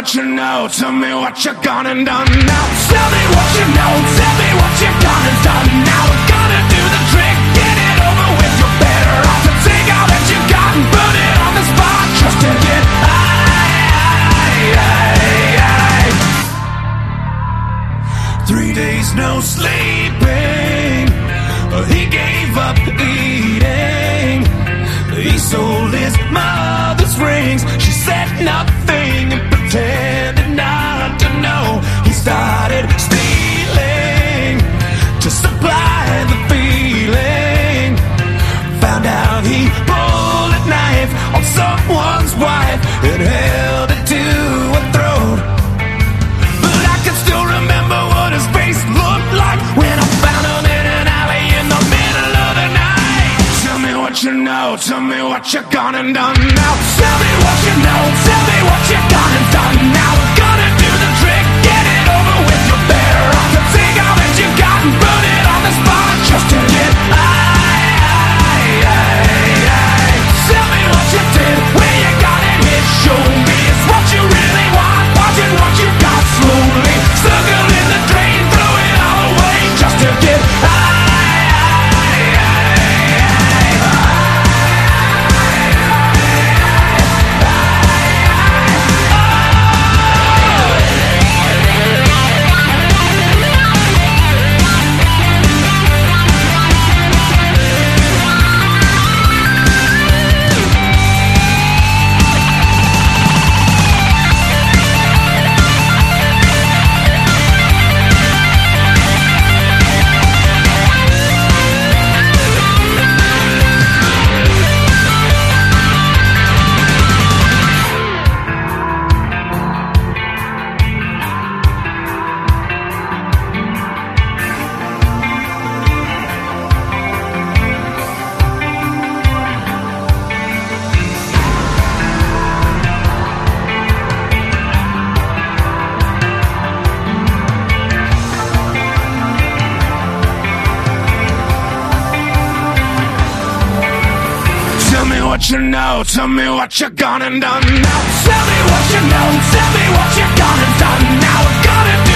what you know, tell me what you gone and done now. Tell me what you know, tell me what you gone and done now. We're gonna do the trick, get it over with. You're better off to take all that you got and put it on the spot just to get high. 3 days no sleeping, he gave up eating. He sold his mother's rings. She said nothing and pretended not to know. He started stealing to supply the feeling. Found out he pulled a knife on someone's wife and held it to her throat. But I can still remember what his face looked like when I found him in an alley in the middle of the night. Tell me what you know, tell me what you gone and done now. Tell me what you know, tell me what you gone and done now. We're gonna do the trick, get it over with. You're better off to take all that you got and put it on the spot just to get high. Tell me what you did, where you got it hit. Show me it's what you really want, watching what you got slowly. Circle in the drain, throw it all away just to get high. What you know, tell me what you gone and done now. Tell me what you know, tell me what you gone and done now. We're gonna